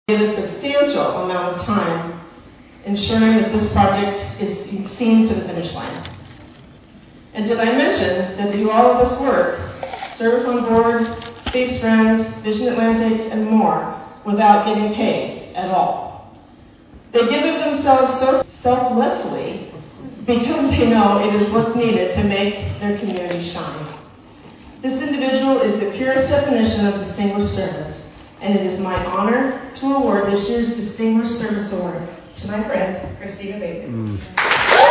a substantial amount of time ensuring that this project is seen to the finish line. And did I mention that through all of this work, service on boards, Face Friends, Vision Atlantic, and more, without getting paid at all. They give of themselves so selflessly because they know it is what's needed to make their community shine. This individual is the purest definition of distinguished service, and it is my honor to award this year's Distinguished Service Award to my friend, Christina Bateman.